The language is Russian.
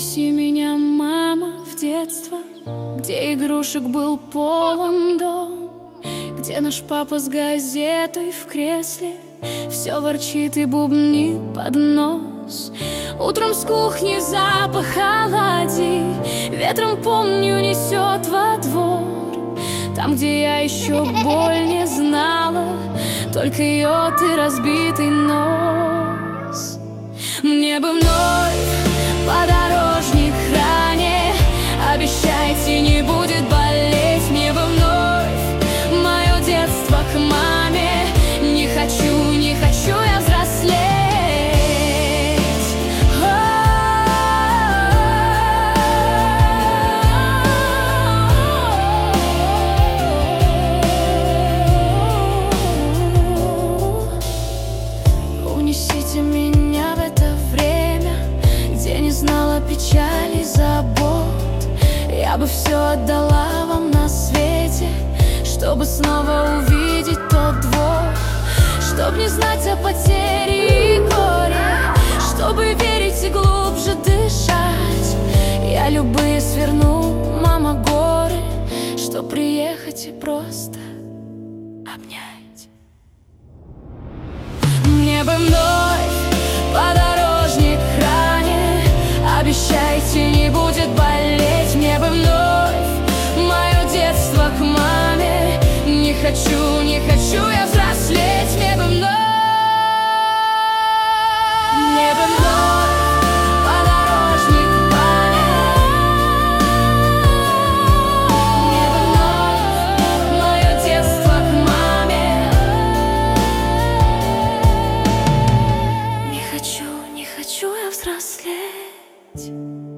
Унеси меня, мама, в детство, где игрушек был полон дом, где наш папа с газетой в кресле все ворчит и бубнит под нос. Утром с кухни запах оладий ветром, помню, несет во двор. Там, где я еще боль не знала, только йод и разбитый нос. Мне бы вновь подорожник ранее, обещайте, не будет болеть. Мне бы вновь мое детство к маме. Не хочу, не хочу я взрослеть. Унесите меня в это время, где не знала печали и забот. Я бы все отдала вам на свете, чтобы снова увидеть тот двор, чтоб не знать о потере и горе, чтобы верить и глубже дышать. Я любые сверну, мама, горы, чтоб приехать и просто обнять. Мне бы вновь подорожник ранее, обещайте, не будет болеть. Мне бы вновь мое детство к маме. Не хочу, не хочу я взрослеть. Мне бы вновь подорожник ранее. Мне бы вновь мое детство к маме. Не хочу, не хочу я взрослеть.